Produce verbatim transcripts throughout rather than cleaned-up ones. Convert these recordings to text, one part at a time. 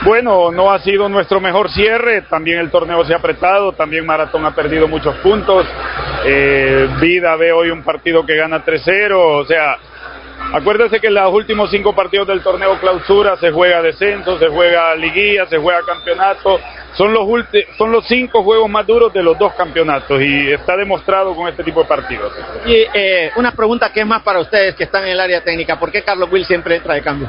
Bueno, no ha sido nuestro mejor cierre, también el torneo se ha apretado, también Maratón ha perdido muchos puntos, eh, Vida ve hoy un partido que gana tres cero, o sea, acuérdese que en los últimos cinco partidos del torneo clausura se juega descenso, se juega liguilla, se juega campeonato, son los, son los cinco juegos más duros de los dos campeonatos y está demostrado con este tipo de partidos. Y eh, una pregunta que es más para ustedes que están en el área técnica, ¿por qué Carlos Will siempre entra de cambio?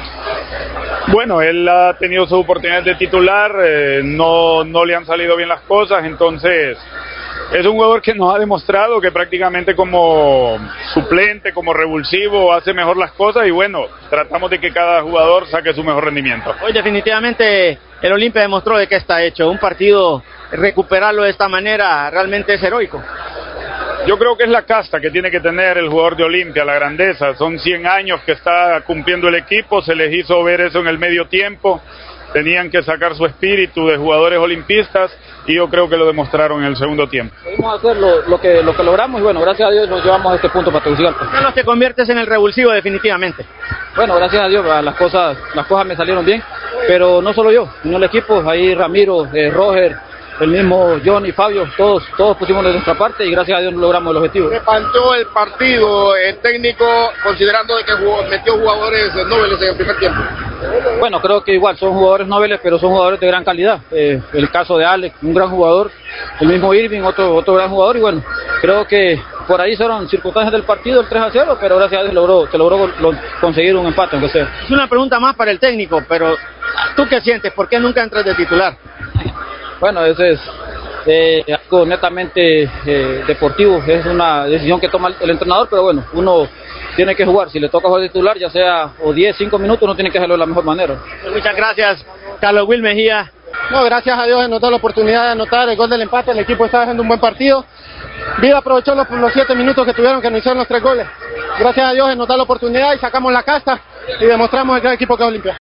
Bueno, él ha tenido su oportunidad de titular, eh, no, no le han salido bien las cosas, entonces es un jugador que nos ha demostrado que prácticamente como suplente, como revulsivo, hace mejor las cosas y bueno, tratamos de que cada jugador saque su mejor rendimiento. Hoy definitivamente el Olimpia demostró de qué está hecho, un partido, recuperarlo de esta manera realmente es heroico. Yo creo que es la casta que tiene que tener el jugador de Olimpia, la grandeza, son cien años que está cumpliendo el equipo, se les hizo ver eso en el medio tiempo, tenían que sacar su espíritu de jugadores olimpistas y yo creo que lo demostraron en el segundo tiempo. Pudimos hacer lo, lo, que, lo que logramos y bueno, gracias a Dios nos llevamos a este punto para Tegucigalpa. Carlos, te conviertes en el revulsivo definitivamente. Bueno, gracias a Dios las cosas, las cosas me salieron bien, pero no solo yo, sino el equipo, ahí Ramiro, eh, Roger, el mismo John y Fabio, todos todos pusimos de nuestra parte y gracias a Dios logramos el objetivo. Se planteó el partido, el técnico, considerando de que jugó, metió jugadores nobles en el primer tiempo. Bueno, creo que igual son jugadores nobles, pero son jugadores de gran calidad. Eh, el caso de Alex, un gran jugador, el mismo Irving, otro otro gran jugador y bueno, creo que por ahí fueron circunstancias del partido, el tres a cero, pero gracias a Dios logró, se logró lo, conseguir un empate, aunque sea. Es una pregunta más para el técnico, pero ¿tú qué sientes? ¿Por qué nunca entras de titular? Bueno, ese es eh, algo netamente eh, deportivo, es una decisión que toma el entrenador, pero bueno, uno tiene que jugar, si le toca jugar titular, ya sea o diez, cinco minutos, uno tiene que hacerlo de la mejor manera. Muchas gracias, Carlos Will Mejía. No, gracias a Dios nos da la oportunidad de anotar el gol del empate, el equipo está haciendo un buen partido, Vida aprovechó los, los siete minutos que tuvieron que nos hicieron los tres goles, gracias a Dios nos da la oportunidad y sacamos la casta y demostramos el gran equipo que es Olimpia.